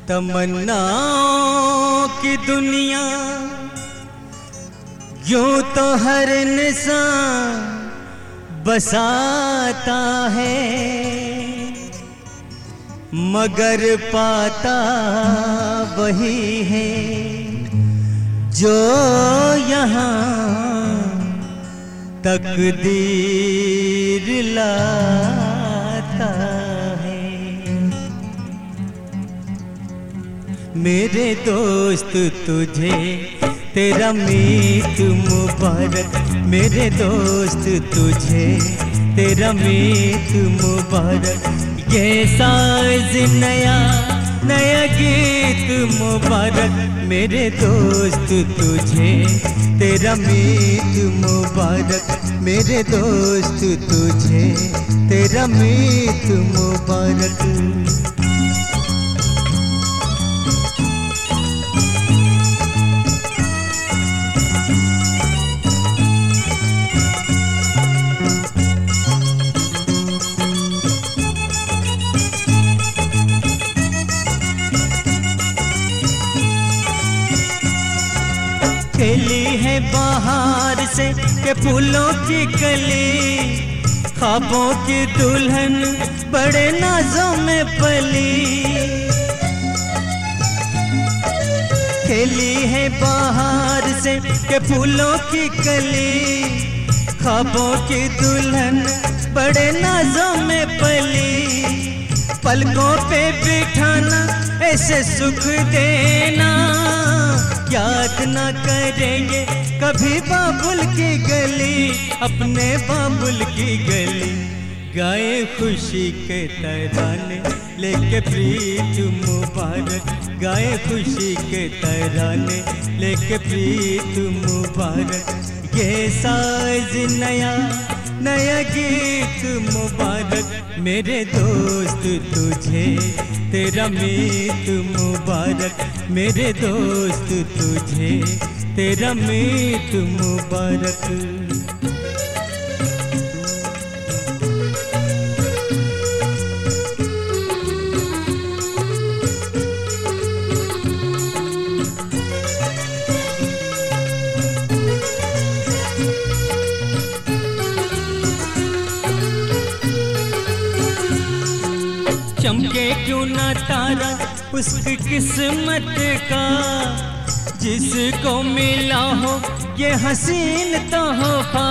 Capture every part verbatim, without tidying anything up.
तमन्नाओं की दुनिया यूं तो हर इंसान बसाता है, मगर पाता वही है जो यहाँ तकदीर लाता है। मेरे दोस्त तुझे तेरा मीत मुबारक, मेरे दोस्त तुझे तेरा मीत मुबारक। ये साज नया नया गीत मुबारक, मेरे दोस्त तुझे तेरा मीत मुबारक, मेरे दोस्त तुझे तेरा मीत मुबारक। खेली है बाहर से के फूलों की कली, ख्वाबों की दुल्हन बड़े नाजों में पली। खेली है बाहर से के फूलों की कली, ख्वाबों की दुल्हन बड़े नाजों में पली। पलकों पे बिठाना ऐसे सुख देना, याद ना करेंगे कभी बाबुल की गली, अपने बाबुल की गली। गाए खुशी के तराने लेके प्रीत मुबारक, गाए खुशी के तराने लेके प्रीत मुबारक। ये साज नया नया गीत मुबारक, मेरे दोस्त तुझे तेरा मीत मुबारक, मेरे दोस्त तुझे तेरा मीत मुबारक। चमके क्यों ना तारा उसकी किस्मत का, जिसको मिला हो ये हसीन तोहफा।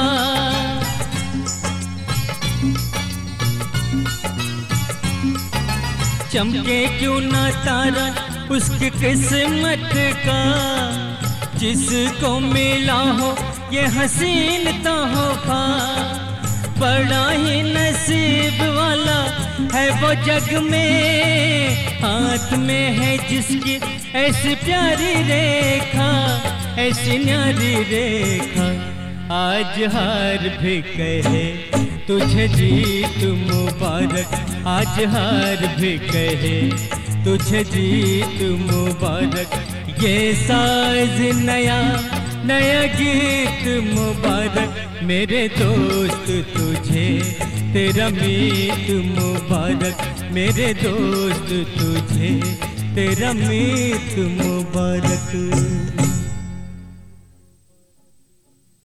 चमके क्यों ना तारा उसकी किस्मत का, जिसको मिला हो ये हसीन तोहफा। बड़ा ही नसीब वाला है वो जग में, हाथ में है जिसकी ऐसी प्यारी रेखा, ऐसी न्यारी रेखा। आज हार भी कहे तुझे जीत मुबारक, आज हार भी कहे तुझे जीत मुबारक। ये साज नया नया गीत मुबारक, मेरे दोस्त तुझे तेरा मीत मुबारक, मेरे दोस्त तुझे तेरा मीत मुबारक।